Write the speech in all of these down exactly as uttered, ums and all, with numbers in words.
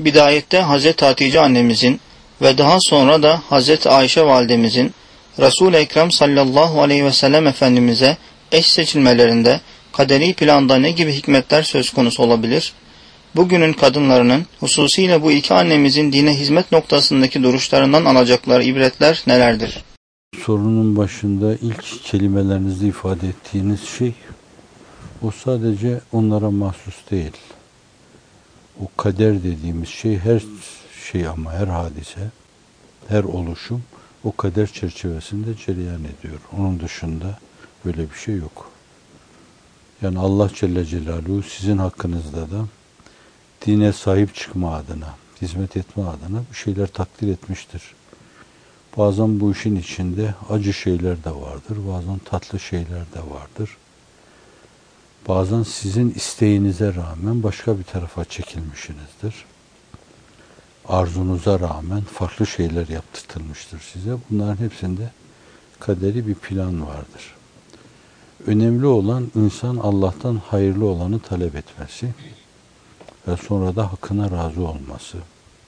bidayette Hazreti Hatice annemizin ve daha sonra da Hazreti Ayşe validemizin Resul-i Ekrem sallallahu aleyhi ve sellem Efendimiz'e eş seçilmelerinde kaderi planda ne gibi hikmetler söz konusu olabilir? Bugünün kadınlarının hususiyle bu iki annemizin dine hizmet noktasındaki duruşlarından alacakları ibretler nelerdir? Sorunun başında ilk kelimelerinizde ifade ettiğiniz şey, o sadece onlara mahsus değil. O kader dediğimiz şey, her şey ama her hadise, her oluşum o kader çerçevesinde cereyan ediyor. Onun dışında böyle bir şey yok. Yani Allah Celle Celaluhu sizin hakkınızda da dine sahip çıkma adına, hizmet etme adına bir şeyler takdir etmiştir. Bazen bu işin içinde acı şeyler de vardır, bazen tatlı şeyler de vardır. Bazen sizin isteğinize rağmen başka bir tarafa çekilmişsinizdir. Arzunuza rağmen farklı şeyler yaptırtılmıştır size. Bunların hepsinde kaderi bir plan vardır. Önemli olan insan Allah'tan hayırlı olanı talep etmesi ve sonra da hakkına razı olması.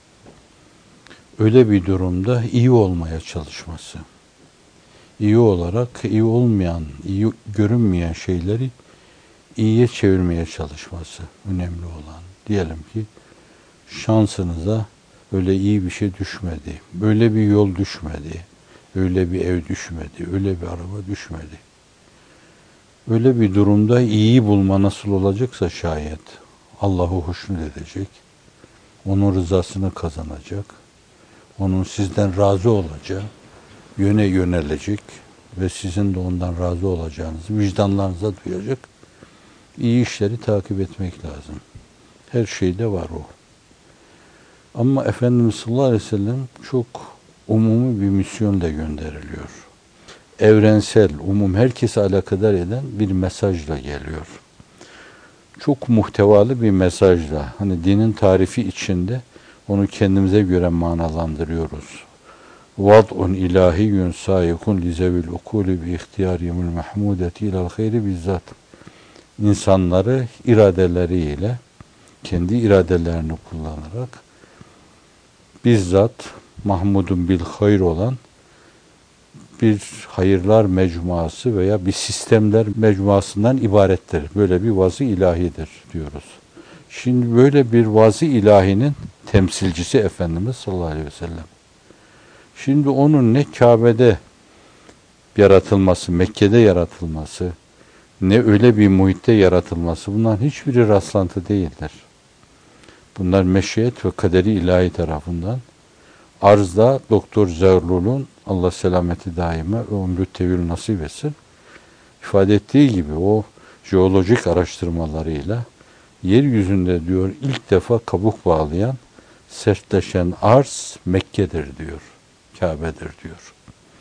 Öyle bir durumda iyi olmaya çalışması. İyi olarak iyi olmayan, iyi görünmeyen şeyleri iyiye çevirmeye çalışması önemli olan. Diyelim ki şansınıza öyle iyi bir şey düşmedi, böyle bir yol düşmedi, öyle bir ev düşmedi, öyle bir araba düşmedi. Öyle bir durumda iyiyi bulma nasıl olacaksa şayet Allah'ı hoşnut edecek, onun rızasını kazanacak, onun sizden razı olacağı yöne yönelecek ve sizin de ondan razı olacağınızı vicdanlarınıza duyacak iyi işleri takip etmek lazım. Her şeyde var o. Ama Efendimiz sallallahu aleyhi ve sellem çok umumi bir misyonla gönderiliyor. Evrensel, umum herkese alakadar eden bir mesajla geliyor. Çok muhtevalı bir mesajla, hani dinin tarifi içinde onu kendimize göre manalandırıyoruz. Vad'un ilahiyyun sayikun lizevil ukuli bi ihtiyariyumul mahmudeti ilal hayri bizzat. İnsanları iradeleriyle, kendi iradelerini kullanarak bizzat Mahmudun bil hayr olan bir hayırlar mecmuası veya bir sistemler mecmuasından ibarettir. Böyle bir vaz-ı ilahidir diyoruz. Şimdi böyle bir vaz-ı ilahinin temsilcisi Efendimiz sallallahu aleyhi ve sellem. Şimdi onun ne Kabe'de yaratılması, Mekke'de yaratılması, ne öyle bir muhitte yaratılması, bunların hiçbiri rastlantı değildir. Bunlar meşiyet ve kaderi ilahi tarafından. Arzda Doktor Zerlul'un Allah selameti daime ve ömrü tevil nasip etsin, ifade ettiği gibi o jeolojik araştırmalarıyla yeryüzünde diyor ilk defa kabuk bağlayan, sertleşen arz Mekke'dir diyor, Kabe'dir diyor.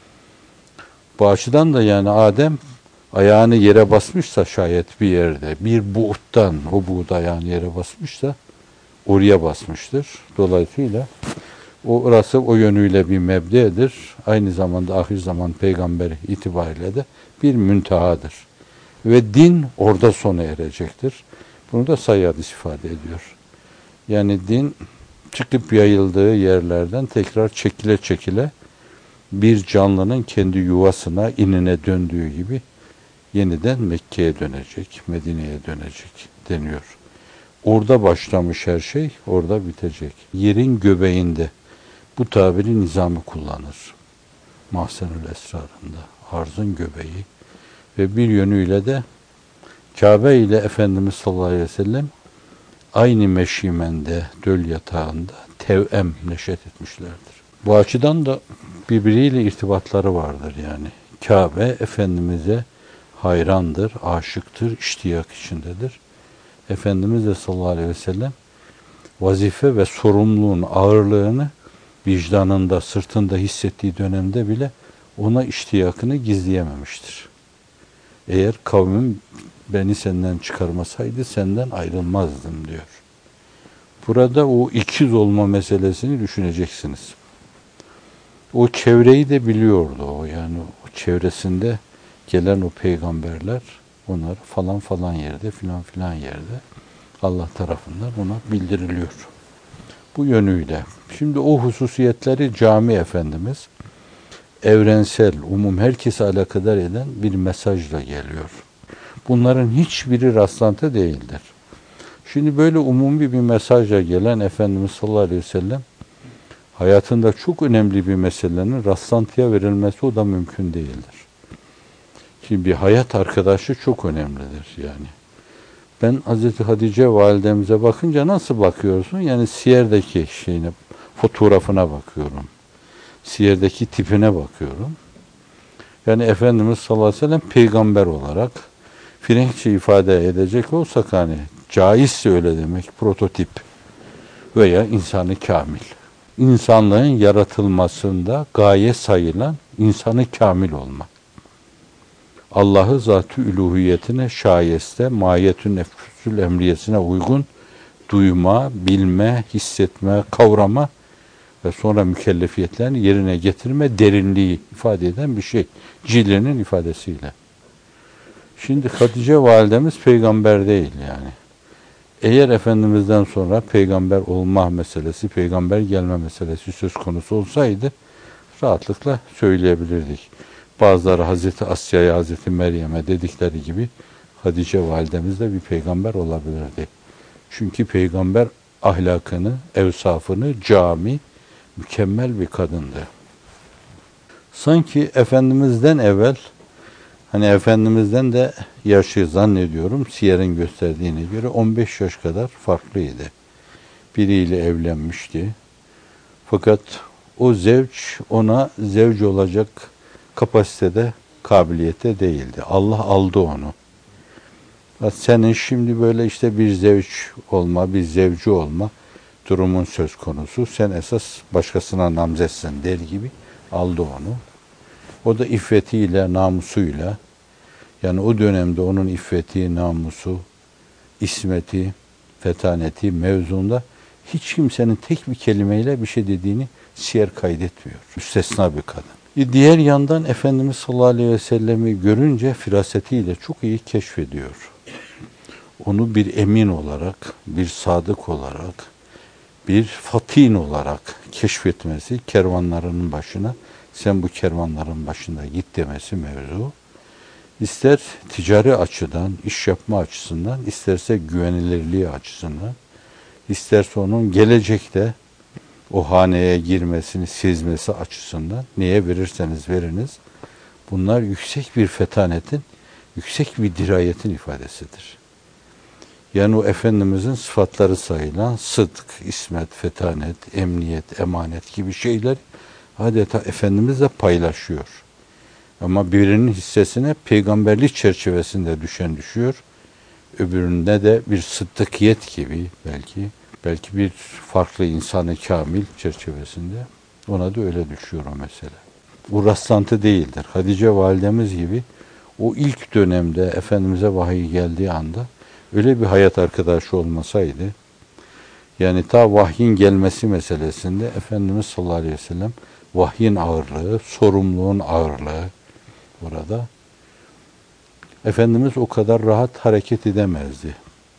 Bu açıdan da yani Adem ayağını yere basmışsa şayet bir yerde, bir buğuttan o buğda ayağını yere basmışsa oraya basmıştır. Dolayısıyla o orası o yönüyle bir mebdedir. Aynı zamanda ahir zaman peygamber itibariyle de bir müntehadır. Ve din orada sona erecektir. Bunu da sayı hadis ifade ediyor. Yani din çıkıp yayıldığı yerlerden tekrar çekile çekile bir canlının kendi yuvasına, inine döndüğü gibi yeniden Mekke'ye dönecek, Medine'ye dönecek deniyor. Orada başlamış her şey, orada bitecek. Yerin göbeğinde bu tabiri Nizami kullanır. Mahsenül Esrar'ında arzın göbeği ve bir yönüyle de Kabe ile Efendimiz sallallahu aleyhi ve sellem aynı meşimende, döl yatağında tevem neşet etmişlerdir. Bu açıdan da birbiriyle irtibatları vardır yani. Kabe Efendimiz'e hayrandır, aşıktır, iştiyak içindedir. Efendimiz de sallallahu aleyhi ve sellem vazife ve sorumluluğun ağırlığını vicdanında, sırtında hissettiği dönemde bile ona iştiyakını gizleyememiştir. Eğer kavmim beni senden çıkarmasaydı senden ayrılmazdım diyor. Burada o ikiz olma meselesini düşüneceksiniz. O çevreyi de biliyordu o, yani o çevresinde gelen o peygamberler, onlar falan falan yerde, filan filan yerde Allah tarafından ona bildiriliyor. Bu yönüyle. Şimdi o hususiyetleri Cami Efendimiz evrensel, umum herkese alakadar eden bir mesajla geliyor. Bunların hiçbiri rastlantı değildir. Şimdi böyle umumi bir mesajla gelen Efendimiz sallallahu aleyhi ve sellem hayatında çok önemli bir meselenin rastlantıya verilmesi o da mümkün değildir. Şimdi bir hayat arkadaşı çok önemlidir yani. Ben Hazreti Hatice validemize bakınca nasıl bakıyorsun? Yani Siyer'deki şeyine, fotoğrafına bakıyorum. Siyer'deki tipine bakıyorum. Yani Efendimiz sallallahu aleyhi ve sellem peygamber olarak Frenkçe ifade edecek olsak hani caizse öyle demek prototip veya insanı kamil. İnsanlığın yaratılmasında gaye sayılan insanı kamil olmak. Allah'ı zat-ı üluhiyetine şayeste, mahiyetün nefsül emriyesine uygun duyma, bilme, hissetme, kavrama ve sonra mükellefiyetlerini yerine getirme derinliği ifade eden bir şey. Cilinin ifadesiyle. Şimdi Hatice validemiz peygamber değil yani. Eğer Efendimiz'den sonra peygamber olma meselesi, peygamber gelme meselesi söz konusu olsaydı rahatlıkla söyleyebilirdik. Bazıları Hazreti Asya'ya, Hazreti Meryem'e dedikleri gibi Hatice validemiz de bir peygamber olabilirdi. Çünkü peygamber ahlakını, evsafını cami, mükemmel bir kadındı. Sanki Efendimiz'den evvel, hani Efendimiz'den de yaşı zannediyorum Siyer'in gösterdiğine göre on beş yaş kadar farklıydı. Biriyle evlenmişti. Fakat o zevç ona zevç olacak kapasitede, kabiliyete değildi. Allah aldı onu. Senin şimdi böyle işte bir zevç olma, bir zevci olma durumun söz konusu. Sen esas başkasına namzetsin der gibi aldı onu. O da iffetiyle, namusuyla, yani o dönemde onun iffeti, namusu, ismeti, fetaneti mevzunda hiç kimsenin tek bir kelimeyle bir şey dediğini siyer kaydetmiyor. Müstesna bir kadın. Diğer yandan Efendimiz sallallahu aleyhi ve sellemi görünce firasetiyle çok iyi keşfediyor. Onu bir emin olarak, bir sadık olarak, bir fatin olarak keşfetmesi, kervanlarının başına, sen bu kervanların başında git demesi mevzu. İster ticari açıdan, iş yapma açısından, isterse güvenilirliği açısından, isterse onun gelecekte o haneye girmesini sezmesi açısından neye verirseniz veriniz, bunlar yüksek bir fetanetin, yüksek bir dirayetin ifadesidir. Yani o Efendimizin sıfatları sayılan sıdk, ismet, fetanet, emniyet, emanet gibi şeyler adeta Efendimizle paylaşıyor. Ama birinin hissesine peygamberlik çerçevesinde düşen düşüyor. Öbüründe de bir sıddıkiyet gibi belki, belki bir farklı insanı kamil çerçevesinde ona da öyle düşüyor o mesele. Bu rastlantı değildir. Hatice validemiz gibi o ilk dönemde Efendimiz'e vahiy geldiği anda öyle bir hayat arkadaşı olmasaydı, yani ta vahyin gelmesi meselesinde Efendimiz sallallahu aleyhi ve sellem vahyin ağırlığı, sorumluluğun ağırlığı burada. Efendimiz o kadar rahat hareket edemezdi.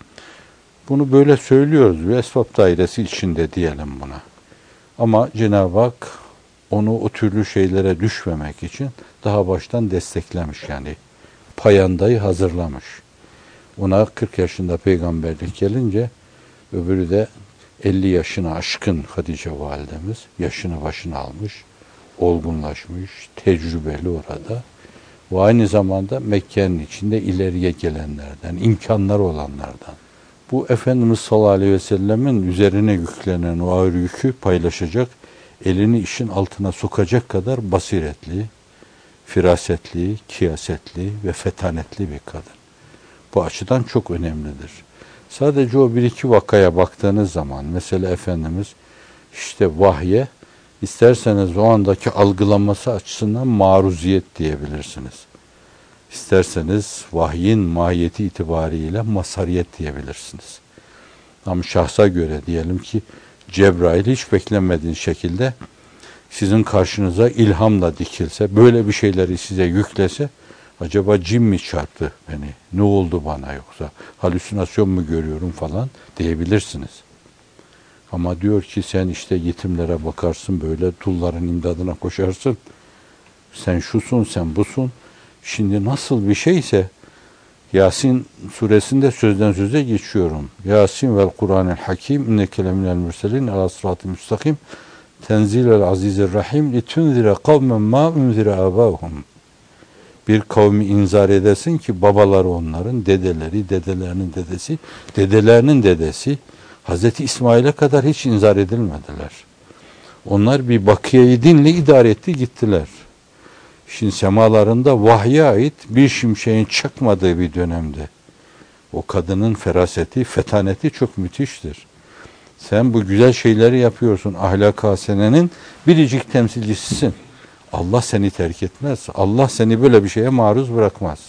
Bunu böyle söylüyoruz ve esbab dairesi içinde diyelim buna. Ama Cenab-ı Hak onu o türlü şeylere düşmemek için daha baştan desteklemiş yani. Payandayı hazırlamış. Ona kırk yaşında peygamberlik gelince öbürü de elli yaşına aşkın Hatice validemiz yaşını başına almış, olgunlaşmış, tecrübeli orada. Ve aynı zamanda Mekke'nin içinde ileriye gelenlerden, imkanları olanlardan. Bu Efendimiz sallallahu aleyhi ve sellemin üzerine yüklenen o ağır yükü paylaşacak, elini işin altına sokacak kadar basiretli, firasetli, kiyasetli ve fetanetli bir kadın. Bu açıdan çok önemlidir. Sadece o bir iki vakaya baktığınız zaman, mesela Efendimiz işte vahye, isterseniz o andaki algılanması açısından maruziyet diyebilirsiniz. İsterseniz vahyin mahiyeti itibariyle masariyet diyebilirsiniz. Ama şahsa göre diyelim ki Cebrail hiç beklenmediğiniz şekilde sizin karşınıza ilhamla dikilse, böyle bir şeyleri size yüklese, acaba cin mi çarptı beni, ne oldu bana yoksa halüsinasyon mu görüyorum falan diyebilirsiniz. Ama diyor ki sen işte yetimlere bakarsın, böyle dulların imdadına koşarsın. Sen şusun, sen busun. Şimdi nasıl bir şeyse Yasin suresinde sözden söze geçiyorum. Yasin vel Kur'anil Hakim inneke leminel mürselin ala sıratı müstakim tenzilel azizir rahim litunzire kavmen ma unzire abahum. Bir kavmi inzar edesin ki babaları onların, dedeleri, dedelerinin dedesi, dedelerinin dedesi Hazreti İsmail'e kadar hiç inzar edilmediler. Onlar bir bakiyeyi dinle idare etti gittiler. Şimdi semalarında vahye ait bir şimşeğin çakmadığı bir dönemde o kadının feraseti, fetaneti çok müthiştir. Sen bu güzel şeyleri yapıyorsun. Ahlak-ı hasenenin biricik temsilcisisin. Allah seni terk etmez. Allah seni böyle bir şeye maruz bırakmaz.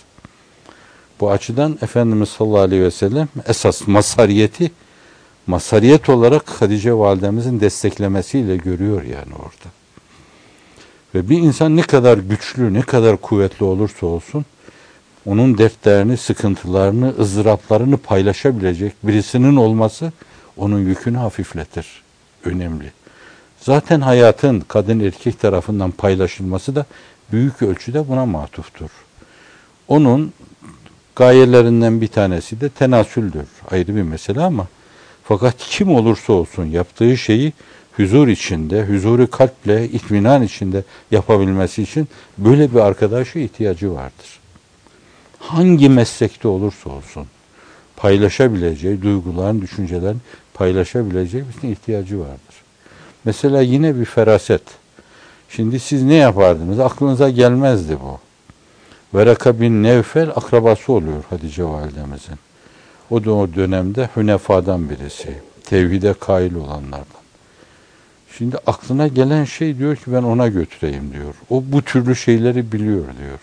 Bu açıdan Efendimiz sallallahu aleyhi ve sellem esas masariyeti masariyet olarak Hatice validemizin desteklemesiyle görüyor yani orada. Ve bir insan ne kadar güçlü, ne kadar kuvvetli olursa olsun onun dertlerini, sıkıntılarını, ızdıraplarını paylaşabilecek birisinin olması onun yükünü hafifletir. Önemli. Zaten hayatın kadın erkek tarafından paylaşılması da büyük ölçüde buna matuftur. Onun gayelerinden bir tanesi de tenasüldür. Ayrı bir mesele ama fakat kim olursa olsun yaptığı şeyi huzur içinde, huzuru kalple, itminan içinde yapabilmesi için böyle bir arkadaşa ihtiyacı vardır. Hangi meslekte olursa olsun paylaşabileceği, duyguların, düşüncelerin paylaşabileceği bir ihtiyacı vardır. Mesela yine bir feraset. Şimdi siz ne yapardınız? Aklınıza gelmezdi bu. Veraka bin Nevfel akrabası oluyor Hatice validemizin. O da o dönemde Hünefadan birisi. Tevhide kail olanlardan. Şimdi aklına gelen şey diyor ki ben ona götüreyim diyor. O bu türlü şeyleri biliyor diyor.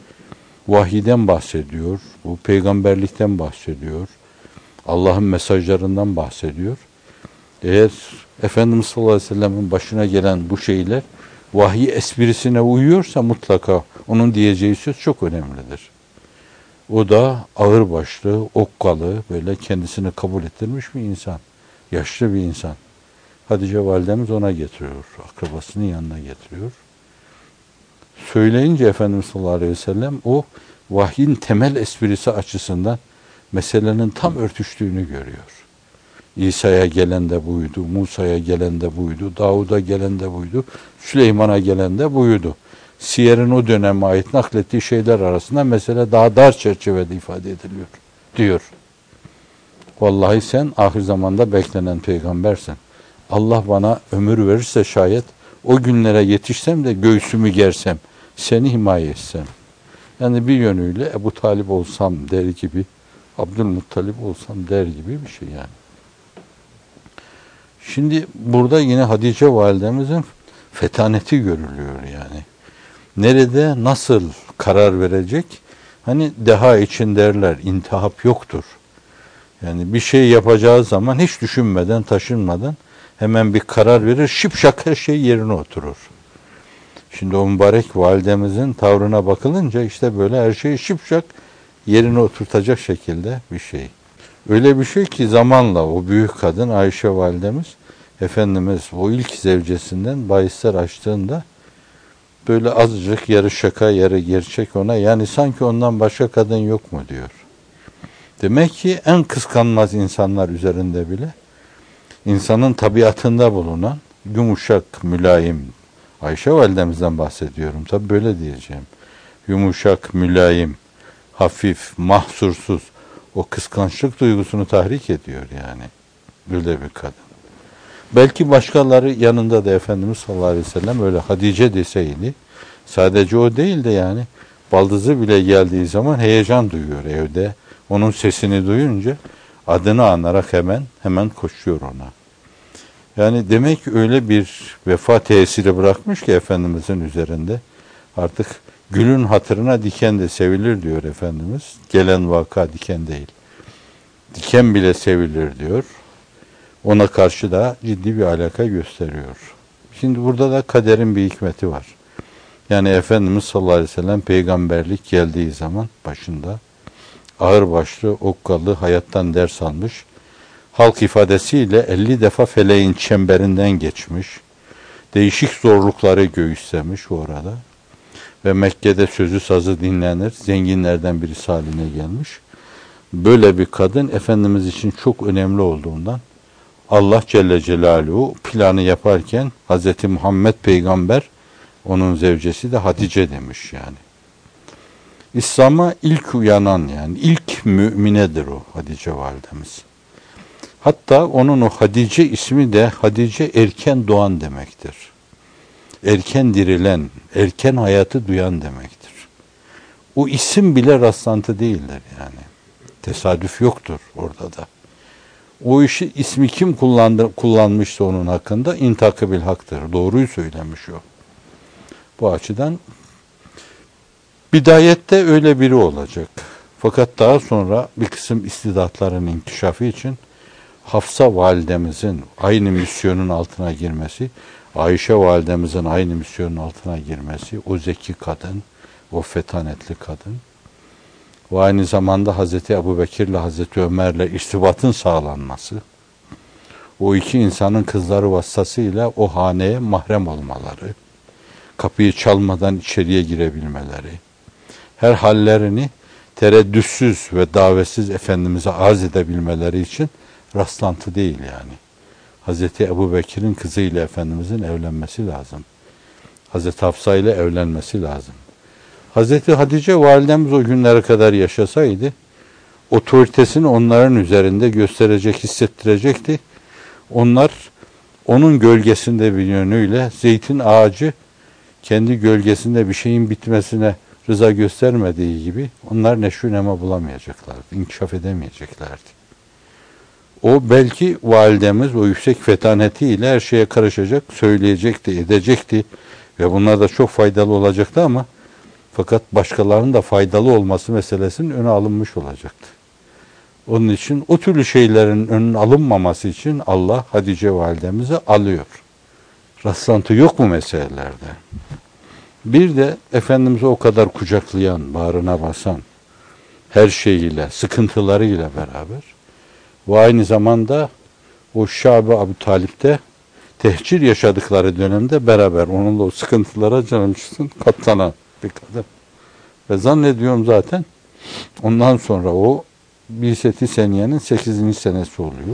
Vahiyden bahsediyor. Bu peygamberlikten bahsediyor. Allah'ın mesajlarından bahsediyor. Eğer Efendimiz sallallahu aleyhi ve sellem'in başına gelen bu şeyler vahiy esprisine uyuyorsa mutlaka onun diyeceği söz çok önemlidir. O da ağırbaşlı, okkalı, böyle kendisini kabul ettirmiş bir insan. Yaşlı bir insan. Hatice validemiz ona getiriyor. Akrabasının yanına getiriyor. Söyleyince Efendimiz sallallahu aleyhi ve sellem o vahyin temel esprisi açısından meselenin tam örtüştüğünü görüyor. İsa'ya gelen de buydu, Musa'ya gelen de buydu, Davud'a gelen de buydu, Süleyman'a gelen de buydu. Siyer'in o döneme ait naklettiği şeyler arasında mesele daha dar çerçevede ifade ediliyor diyor. Vallahi sen ahir zamanda beklenen peygambersin. Allah bana ömür verirse şayet o günlere yetişsem de göğsümü gersem, seni himaye etsem. Yani bir yönüyle Ebu Talib olsam der gibi, Abdülmuttalib olsam der gibi bir şey yani. Şimdi burada yine Hatice validemizin fetaneti görülüyor yani. Nerede, nasıl karar verecek? Hani deha için derler, intihap yoktur. Yani bir şey yapacağı zaman hiç düşünmeden, taşınmadan hemen bir karar verir, şipşak her şey yerine oturur. Şimdi o mübarek validemizin tavrına bakılınca işte böyle her şeyi şipşak yerine oturtacak şekilde bir şey. Öyle bir şey ki zamanla o büyük kadın Ayşe validemiz, Efendimiz o ilk zevcesinden bahisler açtığında böyle azıcık yarı şaka yarı gerçek ona, yani sanki ondan başka kadın yok mu diyor. Demek ki en kıskanmaz insanlar üzerinde bile insanın tabiatında bulunan yumuşak, mülayim, Ayşe validemizden bahsediyorum. Tabi böyle diyeceğim. Yumuşak, mülayim, hafif, mahsursuz o kıskançlık duygusunu tahrik ediyor yani. Böyle bir kadın. Belki başkaları yanında da Efendimiz sallallahu aleyhi ve sellem öyle Hatice deseydi, sadece o değil de yani baldızı bile geldiği zaman heyecan duyuyor evde. Onun sesini duyunca adını anarak hemen hemen koşuyor ona. Yani demek ki öyle bir vefa tesiri bırakmış ki Efendimizin üzerinde. Artık gülün hatırına diken de sevilir diyor Efendimiz. Gelen vaka diken değil. Diken bile sevilir diyor. Ona karşı da ciddi bir alaka gösteriyor. Şimdi burada da kaderin bir hikmeti var. Yani Efendimiz sallallahu aleyhi ve sellem peygamberlik geldiği zaman başında ağırbaşlı, okkalı, hayattan ders almış, halk ifadesiyle elli defa feleğin çemberinden geçmiş, değişik zorlukları göğüslemiş orada ve Mekke'de sözü sazı dinlenir, zenginlerden birisi haline gelmiş. Böyle bir kadın Efendimiz için çok önemli olduğundan Allah Celle Celaluhu planı yaparken Hz. Muhammed Peygamber, onun zevcesi de Hatice demiş yani. İslam'a ilk uyanan, yani ilk müminedir o Hatice validemiz. Hatta onun o Hatice ismi de Hatice erken doğan demektir. Erken dirilen, erken hayatı duyan demektir. O isim bile rastlantı değildir yani. Tesadüf yoktur orada da. O işi ismi kim kullandı, kullanmışsa onun hakkında intakı bil haktır. Doğruyu söylemiş o. Bu açıdan bidayette öyle biri olacak. Fakat daha sonra bir kısım istidatların inkişafı için Hafsa validemizin aynı misyonun altına girmesi, Ayşe validemizin aynı misyonun altına girmesi, o zeki kadın, o fetanetli kadın ve aynı zamanda Hazreti Ebubekir ile Hazreti Ömer ile irtibatın sağlanması, o iki insanın kızları vasıtasıyla o haneye mahrem olmaları, kapıyı çalmadan içeriye girebilmeleri, her hallerini tereddütsüz ve davetsiz Efendimiz'e arz edebilmeleri için rastlantı değil yani. Hazreti Ebubekir'in kızıyla Efendimiz'in evlenmesi lazım. Hazreti Hafsa ile evlenmesi lazım. Hazreti Hatice validemiz o günlere kadar yaşasaydı, otoritesini onların üzerinde gösterecek, hissettirecekti. Onlar onun gölgesinde bir yönüyle zeytin ağacı kendi gölgesinde bir şeyin bitmesine rıza göstermediği gibi onlar neşru nema bulamayacaklardı, inkişaf edemeyeceklerdi. O belki validemiz o yüksek fetanetiyle her şeye karışacak, söyleyecekti, edecekti ve bunlar da çok faydalı olacaktı ama fakat başkalarının da faydalı olması meselesinin öne alınmış olacaktı. Onun için o türlü şeylerin önün alınmaması için Allah Hatice validemizi alıyor. Rastlantı yok bu meselelerde. Bir de Efendimiz'i o kadar kucaklayan, bağrına basan, her şeyiyle, sıkıntılarıyla beraber ve aynı zamanda o Şab-ı Ebu Talip'te tehcir yaşadıkları dönemde beraber onunla o sıkıntılara canım çıksın katlanan bir kadın. Ve zannediyorum zaten ondan sonra o Bi'set-i Seniye'nin sekizinci senesi oluyor.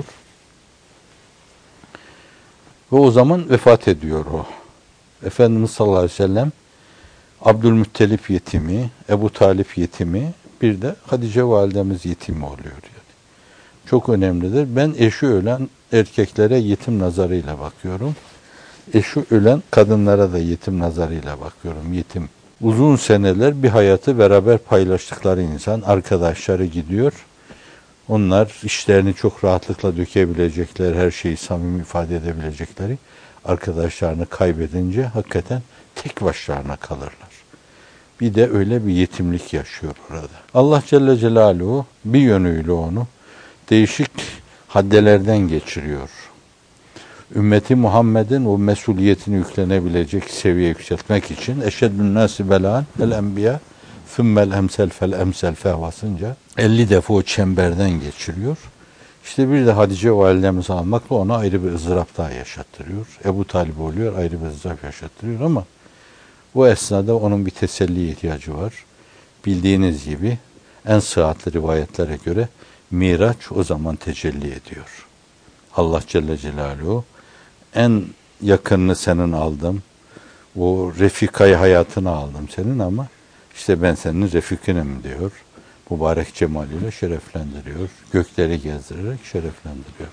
Ve o zaman vefat ediyor o. Efendimiz sallallahu aleyhi ve sellem Abdülmuttalip yetimi, Ebu Talip yetimi, bir de Hatice validemiz yetimi oluyor yani. Çok önemlidir. Ben eşi ölen erkeklere yetim nazarıyla bakıyorum. Eşi ölen kadınlara da yetim nazarıyla bakıyorum. Yetim. Uzun seneler bir hayatı beraber paylaştıkları insan, arkadaşları gidiyor. Onlar işlerini çok rahatlıkla dökebilecekler, her şeyi samimi ifade edebilecekleri arkadaşlarını kaybedince hakikaten tek başlarına kalırlar. Bir de öyle bir yetimlik yaşıyor orada. Allah Celle Celaluhu bir yönüyle onu değişik haddelerden geçiriyor. Ümmeti Muhammed'in o mesuliyetini yüklenebilecek seviyeye yükseltmek için eşeddün nâsi belâ'n el enbiya fümmel emsel fel emsel fehvasınca elli defa o çemberden geçiriyor. İşte bir de Hatice validemizi almakla ona ayrı bir ızdırap daha yaşattırıyor. Ebu Talib oluyor, ayrı bir ızdırap yaşattırıyor ama bu esnada onun bir teselli ihtiyacı var. Bildiğiniz gibi en sıhhatli rivayetlere göre Miraç o zaman tecelli ediyor. Allah Celle Celaluhu en yakınını senin aldım. O refikayı hayatını aldım senin ama işte ben senin refikinim diyor. Mübarek cemaliyle şereflendiriyor. Gökleri gezdirerek şereflendiriyor.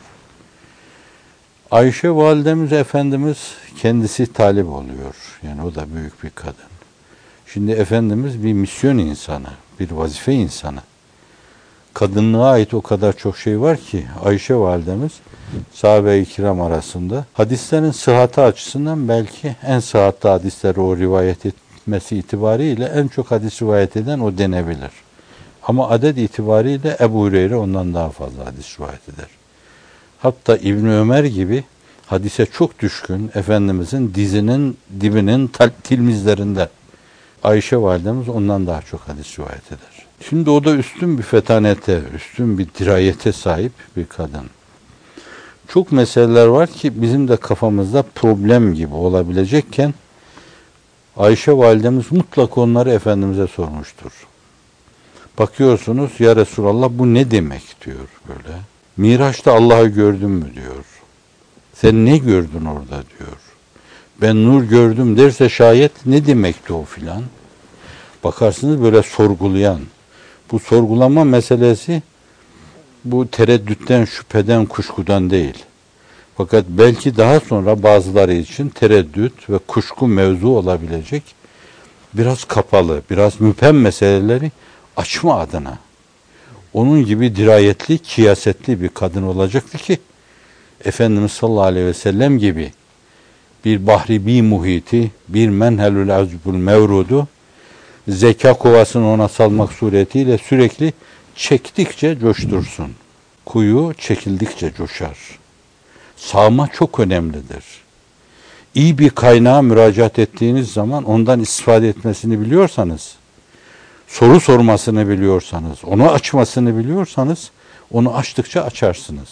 Ayşe validemiz Efendimiz kendisi talip oluyor. Yani o da büyük bir kadın. Şimdi Efendimiz bir misyon insanı, bir vazife insanı. Kadınlığa ait o kadar çok şey var ki Ayşe validemiz sahabe-i kiram arasında hadislerin sıhhatı açısından belki en sıhhatli hadisleri o rivayet etmesi itibariyle en çok hadis rivayet eden o denebilir. Ama adet itibariyle Ebu Hureyre ondan daha fazla hadis rivayet eder. Hatta İbn Ömer gibi hadise çok düşkün Efendimizin dizinin dibinin tilmizlerinden Ayşe validemiz ondan daha çok hadis rivayet eder. Şimdi o da üstün bir fetanete, üstün bir dirayete sahip bir kadın. Çok meseleler var ki bizim de kafamızda problem gibi olabilecekken Ayşe validemiz mutlaka onları Efendimiz'e sormuştur. Bakıyorsunuz, ya Resulallah bu ne demek diyor böyle. Miraç'ta Allah'ı gördün mü diyor. Sen ne gördün orada diyor. Ben nur gördüm derse şayet ne demekti o filan. Bakarsınız böyle sorgulayan. Bu sorgulama meselesi bu tereddütten, şüpheden, kuşkudan değil. Fakat belki daha sonra bazıları için tereddüt ve kuşku mevzu olabilecek biraz kapalı, biraz müphem meseleleri açma adına. Onun gibi dirayetli, kiyasetli bir kadın olacaktı ki Efendimiz sallallahu aleyhi ve sellem gibi bir bahri bi muhiti, bir menhelül azbul mevrudu zeka kovasını ona salmak suretiyle sürekli çektikçe coştursun. Kuyu çekildikçe coşar. Sağma çok önemlidir. İyi bir kaynağa müracaat ettiğiniz zaman ondan istifade etmesini biliyorsanız, soru sormasını biliyorsanız, onu açmasını biliyorsanız, onu açtıkça açarsınız.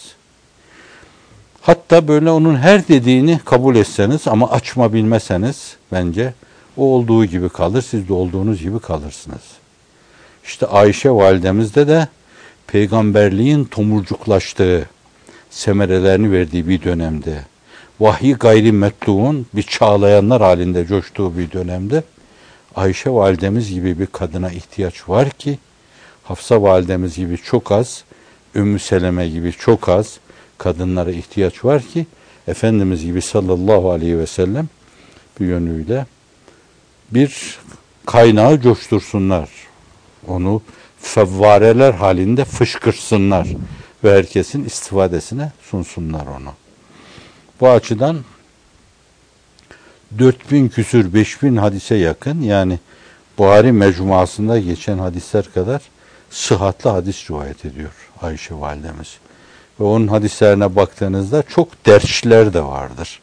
Hatta böyle onun her dediğini kabul etseniz ama açma bilmeseniz bence o olduğu gibi kalır, siz de olduğunuz gibi kalırsınız. İşte Ayşe validemizde de peygamberliğin tomurcuklaştığı, semerelerini verdiği bir dönemde, vahyi gayri metluğun bir çağlayanlar halinde coştuğu bir dönemde Ayşe validemiz gibi bir kadına ihtiyaç var ki, Hafsa validemiz gibi çok az, Ümmü Seleme gibi çok az kadınlara ihtiyaç var ki, Efendimiz gibi sallallahu aleyhi ve sellem bir yönüyle bir kaynağı coştursunlar. Onu fevvareler halinde fışkırsınlar ve herkesin istifadesine sunsunlar onu. Bu açıdan dört bin küsür, beş bin hadise yakın, yani Buhari mecmuasında geçen hadisler kadar sıhhatli hadis rivayet ediyor Ayşe validemiz. Ve onun hadislerine baktığınızda çok dersler de vardır.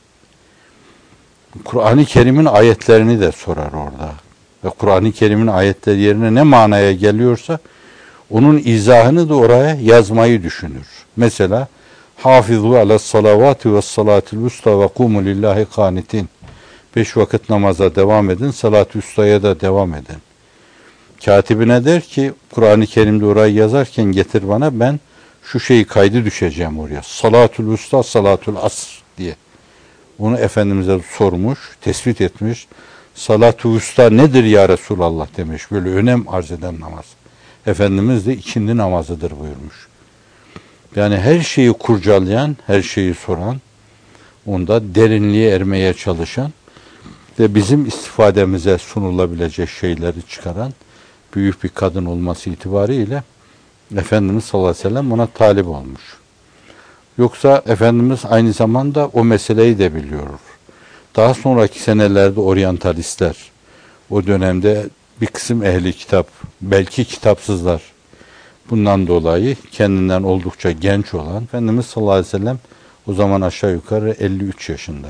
Kur'an-ı Kerim'in ayetlerini de sorar orada. Ve Kur'an-ı Kerim'in ayetleri yerine ne manaya geliyorsa onun izahını da oraya yazmayı düşünür. Mesela Hafizu ala salavati ve salatil usta ve kumu lillahi kanitin. Beş vakit namaza devam edin, salat-ı ustaya da devam edin. Katibine der ki, Kur'an-ı Kerim'de orayı yazarken getir bana, ben şu şeyi kaydı düşeceğim oraya. Salatul usta, salatul asr diye. Onu Efendimiz'e sormuş, tespit etmiş. Salat-ı usta nedir ya Resulallah demiş. Böyle önem arz eden namaz. Efendimiz de ikindi namazıdır buyurmuş. Yani her şeyi kurcalayan, her şeyi soran, onda derinliğe ermeye çalışan ve bizim istifademize sunulabilecek şeyleri çıkaran büyük bir kadın olması itibariyle Efendimiz sallallahu aleyhi ve sellem ona talip olmuş. Yoksa Efendimiz aynı zamanda o meseleyi de biliyor. Daha sonraki senelerde oryantalistler, o dönemde bir kısım ehli kitap, belki kitapsızlar, bundan dolayı kendinden oldukça genç olan Efendimiz sallallahu aleyhi ve sellem o zaman aşağı yukarı elli üç yaşında.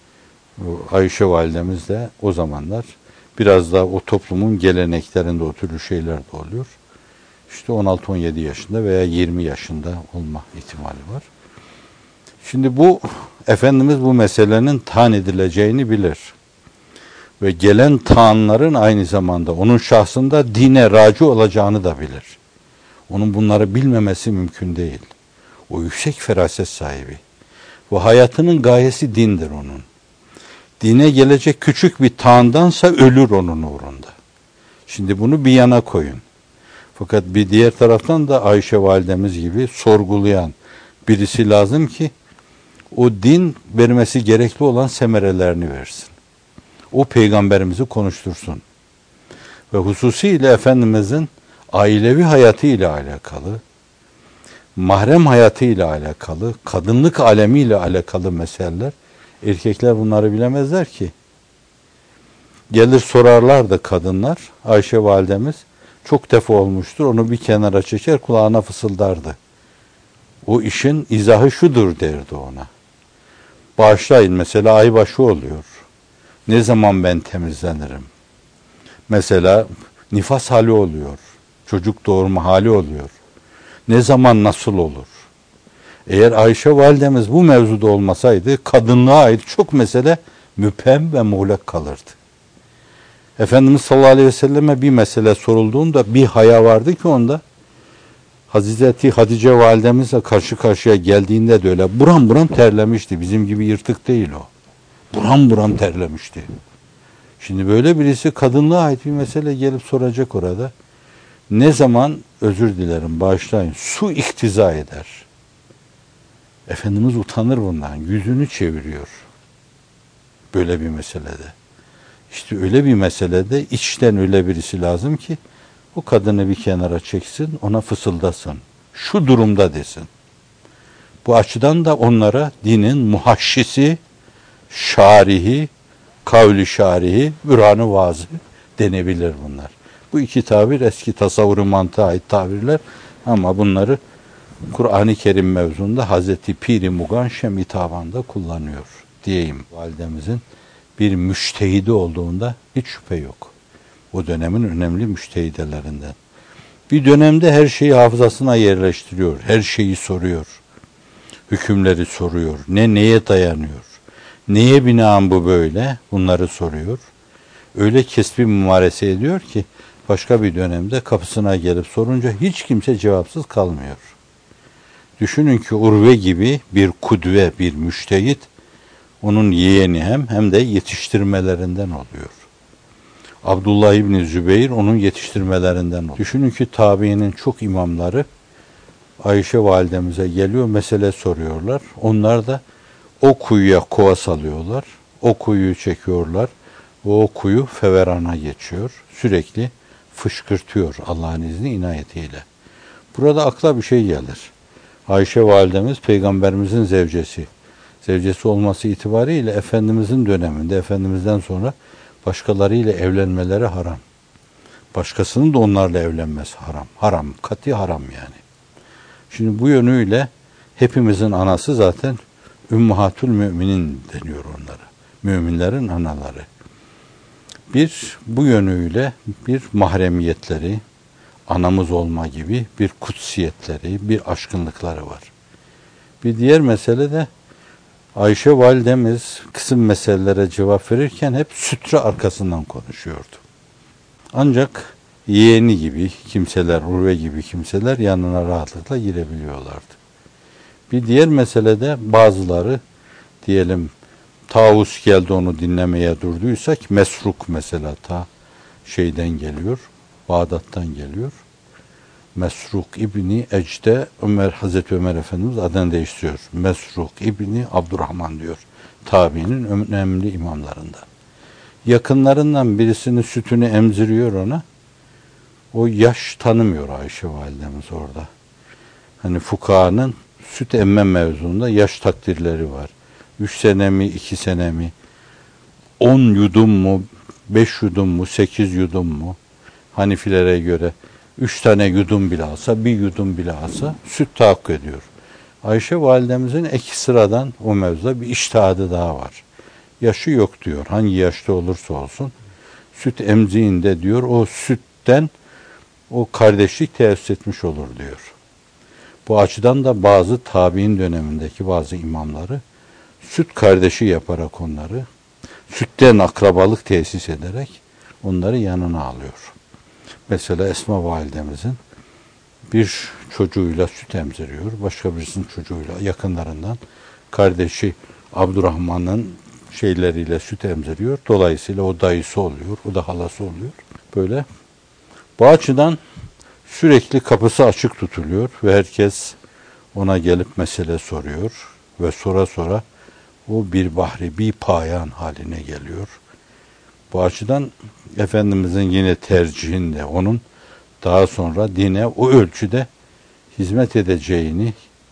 Ayşe validemiz de o zamanlar biraz daha o toplumun geleneklerinde o türlü şeyler de oluyor. İşte on altı on yedi yaşında veya yirmi yaşında olma ihtimali var. Şimdi bu Efendimiz bu meselenin taan edileceğini bilir. Ve gelen taanların aynı zamanda onun şahsında dine raci olacağını da bilir. Onun bunları bilmemesi mümkün değil. O yüksek feraset sahibi. Ve hayatının gayesi dindir onun. Dine gelecek küçük bir taandansa ölür onun uğrunda. Şimdi bunu bir yana koyun. Fakat bir diğer taraftan da Ayşe validemiz gibi sorgulayan birisi lazım ki o din vermesi gerekli olan semerelerini versin. O peygamberimizi konuştursun. Ve hususiyle Efendimizin ailevi hayatıyla alakalı, mahrem hayatıyla alakalı, kadınlık alemiyle alakalı meseleler, erkekler bunları bilemezler ki. Gelir sorarlar da kadınlar, Ayşe validemiz çok defa olmuştur, onu bir kenara çeker, kulağına fısıldardı. O işin izahı şudur derdi ona. Bağışlayın, mesela aybaşı oluyor. Ne zaman ben temizlenirim? Mesela nifas hali oluyor. Çocuk doğurma hali oluyor. Ne zaman nasıl olur? Eğer Ayşe validemiz bu mevzuda olmasaydı kadınlığa ait çok mesele müphem ve muğlak kalırdı. Efendimiz sallallahu aleyhi ve selleme bir mesele sorulduğunda bir haya vardı ki onda. Hazreti Hatice validemizle karşı karşıya geldiğinde de öyle buram buram terlemişti. Bizim gibi yırtık değil o. Buram buram terlemişti. Şimdi böyle birisi kadınlığa ait bir mesele gelip soracak orada. Ne zaman özür dilerim bağışlayın su iktiza eder. Efendimiz utanır bundan. Yüzünü çeviriyor. Böyle bir meselede. İşte öyle bir meselede içten öyle birisi lazım ki o kadını bir kenara çeksin, ona fısıldasın. Şu durumda desin. Bu açıdan da onlara dinin muhaşşisi, şarihi, kavli şarihi, bürhan-ı vazı denebilir bunlar. Bu iki tabir eski tasavvur-u mantığa ait tabirler ama bunları Kur'an-ı Kerim mevzunda Hazreti Pir-i Mugan Şem hitabında kullanıyor diyeyim. Validemizin bir müştehidi olduğunda hiç şüphe yok. O dönemin önemli müştehidelerinden. Bir dönemde her şeyi hafızasına yerleştiriyor. Her şeyi soruyor. Hükümleri soruyor. Ne neye dayanıyor? Neye binaen bu böyle? Bunları soruyor. Öyle kesbi mümarese ediyor ki başka bir dönemde kapısına gelip sorunca hiç kimse cevapsız kalmıyor. Düşünün ki Urve gibi bir kudve, bir müştehit onun yeğeni hem hem de yetiştirmelerinden oluyor. Abdullah İbni Zübeyir onun yetiştirmelerinden oluyor. Düşünün ki tabiinin çok imamları Ayşe validemize geliyor, mesele soruyorlar. Onlar da o kuyuya kova salıyorlar. O kuyuyu çekiyorlar. O kuyu feverana geçiyor. Sürekli fışkırtıyor Allah'ın izni inayetiyle. Burada akla bir şey gelir. Ayşe validemiz peygamberimizin zevcesi. Zevcesi olması itibariyle Efendimizin döneminde, Efendimiz'den sonra başkalarıyla evlenmeleri haram. Başkasının da onlarla evlenmesi haram. Haram, kati haram yani. Şimdi bu yönüyle hepimizin anası zaten Ümmahatül Müminin deniyor onlara. Müminlerin anaları. Bir, bu yönüyle bir mahremiyetleri, anamız olma gibi bir kutsiyetleri, bir aşkınlıkları var. Bir diğer mesele de Ayşe validemiz kısım meselelere cevap verirken hep sütre arkasından konuşuyordu. Ancak yeğeni gibi kimseler, Urve gibi kimseler yanına rahatlıkla girebiliyorlardı. Bir diğer meselede bazıları diyelim Tavus geldi onu dinlemeye durduysa ki Mesruk mesela ta şeyden geliyor, Bağdat'tan geliyor. Mesruk İbni Ecde Ömer, Hazreti Ömer Efendimiz adını değiştiriyor. Mesruk İbni Abdurrahman diyor. Tabiinin önemli imamlarından. Yakınlarından birisinin sütünü emziriyor ona. O yaş tanımıyor Ayşe validemiz orada. Hani fukahanın süt emme mevzunda yaş takdirleri var. Üç sene mi, iki sene mi, on yudum mu, beş yudum mu, sekiz yudum mu? Hanifilere göre üç tane yudum bile alsa, bir yudum bile alsa süt tahakkuk ediyor. Ayşe validemizin ek sıradan o mevzuda bir içtihadı daha var. Yaşı yok diyor. Hangi yaşta olursa olsun. Süt emziğinde diyor o sütten o kardeşlik teessüs etmiş olur diyor. Bu açıdan da bazı tabi'in dönemindeki bazı imamları süt kardeşi yaparak onları, sütten akrabalık tesis ederek onları yanına alıyor. Mesela Esma validemizin bir çocuğuyla süt emziriyor, başka birisinin çocuğuyla yakınlarından kardeşi Abdurrahman'ın şeyleriyle süt emziriyor. Dolayısıyla o dayısı oluyor, o da halası oluyor. Böyle. Bu açıdan sürekli kapısı açık tutuluyor ve herkes ona gelip mesele soruyor ve sonra sonra o bir bahri, bir payan haline geliyor. Bu açıdan Efendimizin yine tercihinde onun daha sonra dine o ölçüde hizmet edeceğini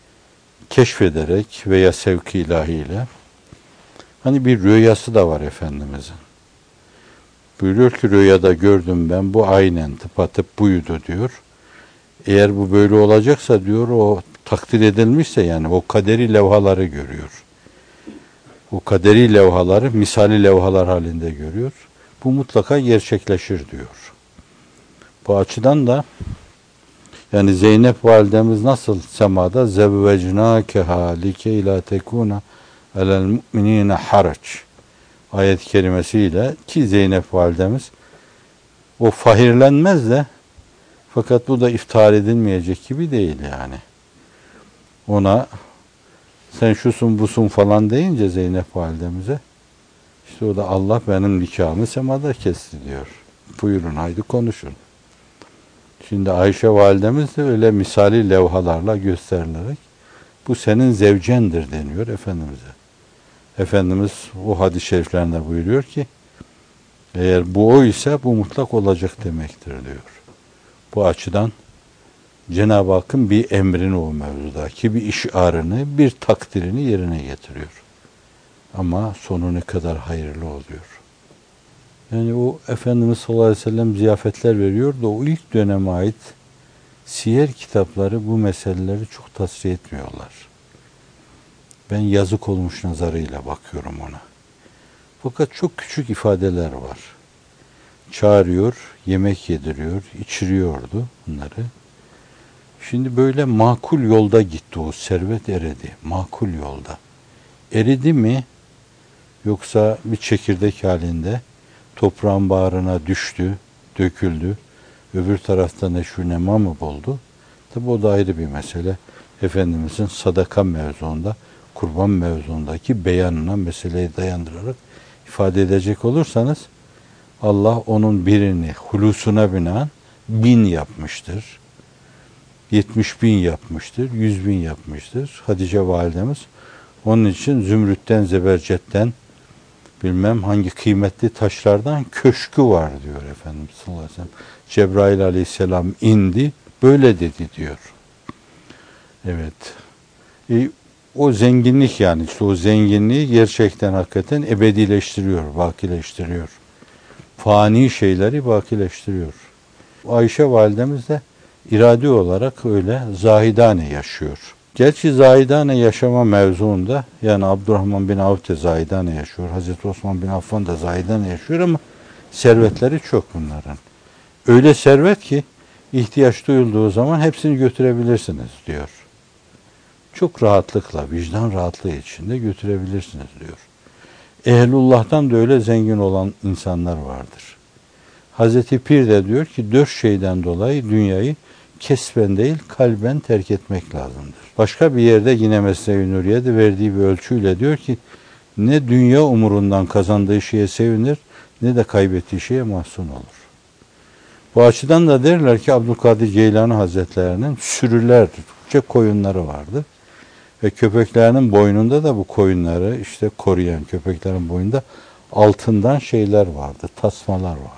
keşfederek veya sevk-i ilahiyle hani bir rüyası da var Efendimizin. Buyuruyor ki rüyada gördüm ben bu aynen tıpatıp buydu diyor. Eğer bu böyle olacaksa diyor o takdir edilmişse yani o kaderi levhaları görüyor. O kaderi levhaları misali levhalar halinde görüyor. Bu mutlaka gerçekleşir diyor. Bu açıdan da Yani Zeynep validemiz nasıl semada zevvecnâkeha like ilâ tekûne alel mu'minîne harac ayet-i kerimesiyle, ki Zeynep validemiz o fahirlenmez de, fakat bu da iftihar edilmeyecek gibi değil yani. Ona sen şusun busun falan deyince Zeynep validemize, işte o da Allah benim nikahımı semada kesti diyor. Buyurun haydi konuşun. Şimdi Ayşe validemiz de öyle misali levhalarla gösterilerek bu senin zevcendir deniyor Efendimiz'e. Efendimiz o hadis-i şeriflerinde buyuruyor ki eğer bu o ise bu mutlak olacak demektir diyor. Bu açıdan Cenab-ı Hakk'ın bir emrini o mevzudaki bir işarını, bir takdirini yerine getiriyor. Ama sonu ne kadar hayırlı oluyor. Yani o Efendimiz sallallahu aleyhi ve sellem ziyafetler veriyor da o ilk döneme ait siyer kitapları bu meseleleri çok tasfiye etmiyorlar. Ben yazık olmuş nazarıyla bakıyorum ona. Fakat çok küçük ifadeler var. Çağırıyor, yemek yediriyor, içiriyordu bunları. Şimdi böyle makul yolda gitti o servet eridi. Makul yolda. Eridi mi? Yoksa bir çekirdek halinde toprağın bağrına düştü, döküldü. Öbür tarafta neşru nema mı buldu? Tabi o da ayrı bir mesele. Efendimizin sadaka mevzuunda, kurban mevzuundaki beyanına meseleyi dayandırarak ifade edecek olursanız, Allah onun birini hulusuna binaen bin yapmıştır. Yetmiş bin yapmıştır. Yüz bin yapmıştır. Hatice validemiz onun için zümrütten, zebercetten, bilmem hangi kıymetli taşlardan köşkü var diyor Efendimiz sallallahu aleyhi ve sellem. Cebrail aleyhisselam indi, böyle dedi diyor. Evet. E, o zenginlik, yani işte o zenginliği gerçekten hakikaten ebedileştiriyor, bakileştiriyor. Fani şeyleri bakileştiriyor. Ayşe validemiz de iradi olarak öyle zahidane yaşıyor. Gerçi zahidane yaşama mevzuunda, yani Abdurrahman bin Avf de zahidane yaşıyor, Hazreti Osman bin Affan da zahidane yaşıyor ama servetleri çok bunların. Öyle servet ki ihtiyaç duyulduğu zaman hepsini götürebilirsiniz diyor. Çok rahatlıkla, vicdan rahatlığı içinde götürebilirsiniz diyor. Ehlullah'tan da öyle zengin olan insanlar vardır. Hazreti Pir de diyor ki dört şeyden dolayı dünyayı kesben değil kalben terk etmek lazımdır. Başka bir yerde yine Mesnevi Nuriye'de verdiği bir ölçüyle diyor ki ne dünya umurundan kazandığı şeye sevinir ne de kaybettiği şeye mahzun olur. Bu açıdan da derler ki Abdülkadir Geylani Hazretlerinin sürülerce koyunları vardı. Ve köpeklerinin boynunda da bu koyunları işte koruyan köpeklerin boynunda altından şeyler vardı, tasmalar vardı.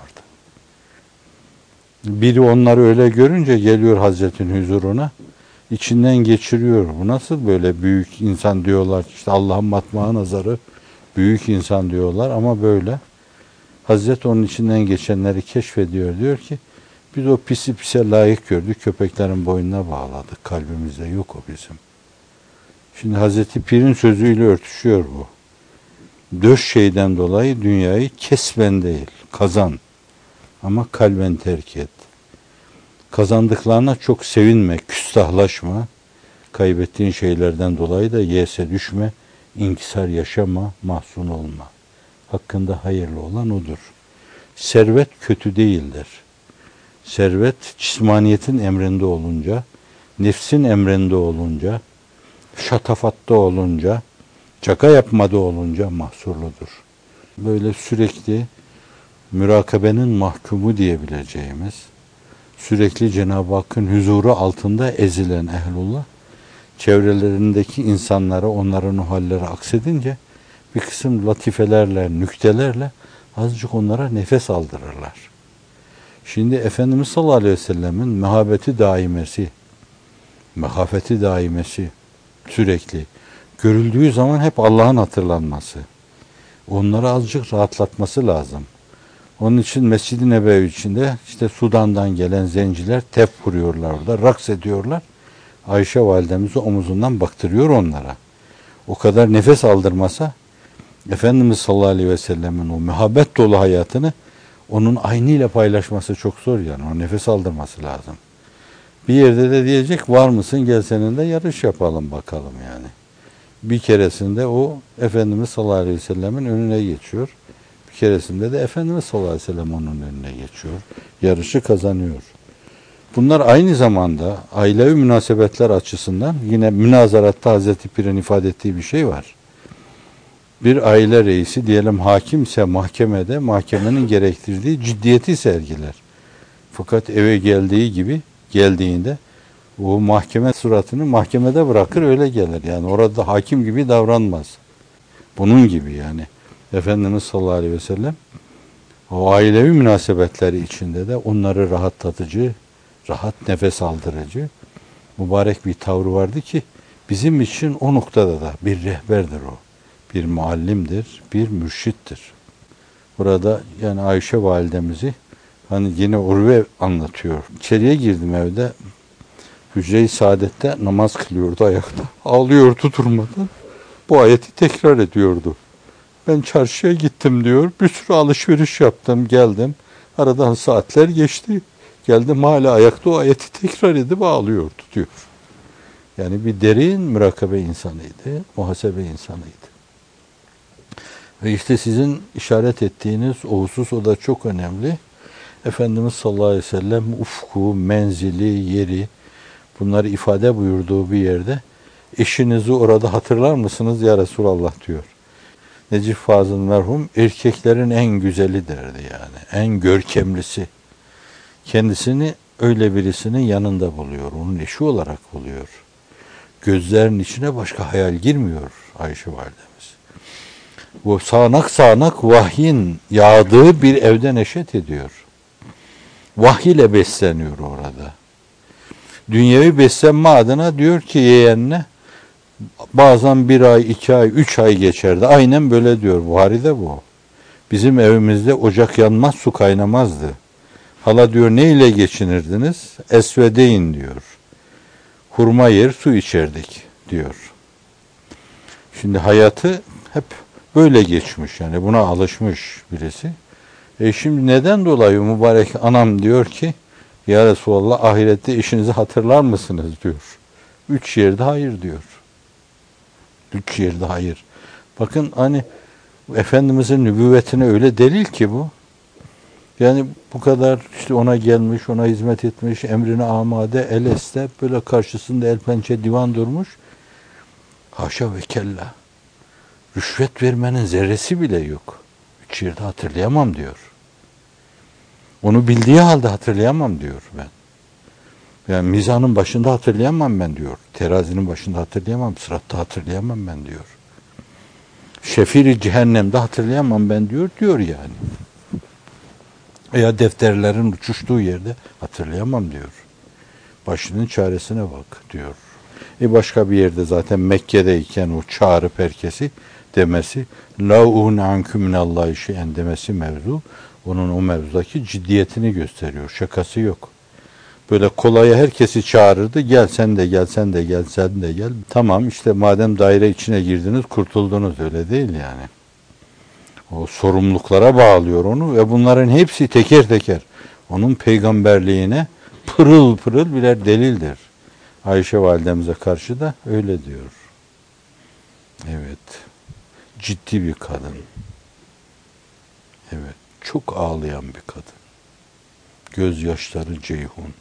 Biri onları öyle görünce geliyor Hazretin huzuruna, içinden geçiriyor. Bu nasıl böyle büyük insan diyorlar, işte Allah'ın matmaa nazarı büyük insan diyorlar ama böyle. Hazret onun içinden geçenleri keşfediyor, diyor ki biz o pisi pise layık gördük, köpeklerin boynuna bağladık, kalbimizde yok o bizim. Şimdi Hazreti Pir'in sözüyle örtüşüyor bu. Dört şeyden dolayı dünyayı kesben değil, kazan. Ama kalben terk et. Kazandıklarına çok sevinme, küstahlaşma. Kaybettiğin şeylerden dolayı da yese düşme, inkisar yaşama, mahzun olma. Hakkında hayırlı olan odur. Servet kötü değildir. Servet cismaniyetin emrinde olunca, nefsin emrinde olunca, şatafatta olunca, şaka yapmada olunca mahsurludur. Böyle sürekli mürakabenin mahkumu diyebileceğimiz, sürekli Cenab-ı Hakk'ın huzuru altında ezilen ehlullah, çevrelerindeki insanlara, onların o halleri aksedince bir kısım latifelerle, nüktelerle azıcık onlara nefes aldırırlar. Şimdi Efendimiz sallallahu aleyhi ve sellemin mehabeti daimesi, mehafeti daimesi, sürekli görüldüğü zaman hep Allah'ın hatırlanması. Onları azıcık rahatlatması lazım. Onun için Mescid-i Nebevi içinde işte Sudan'dan gelen zenciler tef kuruyorlar orada, raks ediyorlar. Ayşe validemizi omuzundan baktırıyor onlara. O kadar nefes aldırmasa Efendimiz sallallahu aleyhi ve sellemin o muhabbet dolu hayatını onun aynıyla paylaşması çok zor yani. O nefes aldırması lazım. Bir yerde de diyecek var mısın gel seninle yarış yapalım bakalım yani. Bir keresinde o Efendimiz sallallahu aleyhi ve sellemin önüne geçiyor. Bir keresinde de Efendimiz sallallahu aleyhi ve sellem onun önüne geçiyor. Yarışı kazanıyor. Bunlar aynı zamanda ailevi münasebetler açısından yine münazaratta Hazreti Pir'in ifade ettiği bir şey var. Bir aile reisi diyelim hakimse mahkemede mahkemenin gerektirdiği ciddiyeti sergiler. Fakat eve geldiği gibi geldiğinde o mahkeme suratını mahkemede bırakır öyle gelir. Yani orada hakim gibi davranmaz. Bunun gibi yani. Efendimiz sallallahu aleyhi ve sellem o ailevi münasebetleri içinde de onları rahatlatıcı, rahat nefes aldırıcı mübarek bir tavrı vardı ki bizim için o noktada da bir rehberdir o. Bir muallimdir, bir mürşittir. Burada yani Ayşe validemizi hani yine Urve anlatıyor. İçeriye girdim evde. Hücre-i Saadet'te namaz kılıyordu ayakta. Ağlıyordu durmadan. Bu ayeti tekrar ediyordu. Ben çarşıya gittim diyor. Bir sürü alışveriş yaptım, geldim. Aradan saatler geçti. Geldim hala ayakta o ayeti tekrar edip ağlıyordu diyor. Yani bir derin mürakabe insanıydı, muhasebe insanıydı. Ve işte sizin işaret ettiğiniz o husus o da çok önemli. Efendimiz sallallahu aleyhi ve sellem ufku, menzili, yeri bunları ifade buyurduğu bir yerde eşinizi orada hatırlar mısınız ya Resulallah diyor. Necip Fazıl merhum erkeklerin en güzeli derdi yani. En görkemlisi. Kendisini öyle birisinin yanında buluyor. Onun eşi olarak buluyor. Gözlerinin içine başka hayal girmiyor Ayşe validemiz. Bu sağanak sağanak vahyin yağdığı bir evde neşet ediyor. Vahiy ile besleniyor orada. Dünyevi beslenme adına diyor ki yeğenine bazen bir ay, iki ay, üç ay geçerdi. Aynen böyle diyor. Buhari'de bu. Bizim evimizde ocak yanmaz, su kaynamazdı. Hala diyor ne ile geçinirdiniz? Esvedeyn diyor. Hurma yer, su içerdik diyor. Şimdi hayatı hep böyle geçmiş yani buna alışmış birisi. E şimdi neden dolayı mübarek anam diyor ki ya Resulallah ahirette eşinizi hatırlar mısınız diyor. Üç yerde hayır diyor. Üç yerde hayır. Bakın hani Efendimizin nübüvvetine öyle delil ki bu. Yani bu kadar işte ona gelmiş, ona hizmet etmiş, emrine amade, el este, böyle karşısında el pençe divan durmuş. Haşa ve kella. Rüşvet vermenin zerresi bile yok. Üç yerde hatırlayamam diyor. Onu bildiği halde hatırlayamam diyor ben. Yani mizanın başında hatırlayamam ben diyor. Terazinin başında hatırlayamam, sıratta hatırlayamam ben diyor. Şefiri cehennemde hatırlayamam ben diyor, diyor yani. Veya defterlerin uçuştuğu yerde hatırlayamam diyor. Başının çaresine bak diyor. E başka bir yerde zaten Mekke'deyken o çağırıp herkesi demesi la un ankum minallahi şey'en demesi mevzu onun o mevzudaki ciddiyetini gösteriyor. Şakası yok. Böyle kolaya herkesi çağırırdı. Gel sen de gel sen de gel sen de gel. Tamam işte madem daire içine girdiniz kurtuldunuz öyle değil yani. O sorumluluklara bağlıyor onu ve bunların hepsi teker teker onun peygamberliğine pırıl pırıl birer delildir. Ayşe validemize karşı da öyle diyor. Evet. Ciddi bir kadın. Evet. Çok ağlayan bir kadın. Gözyaşları ceyhun.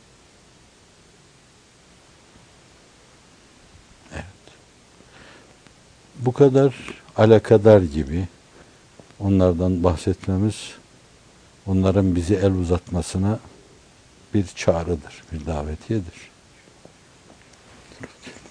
Evet. Bu kadar alakadar gibi onlardan bahsetmemiz, onların bizi el uzatmasına bir çağrıdır, bir davetiyedir.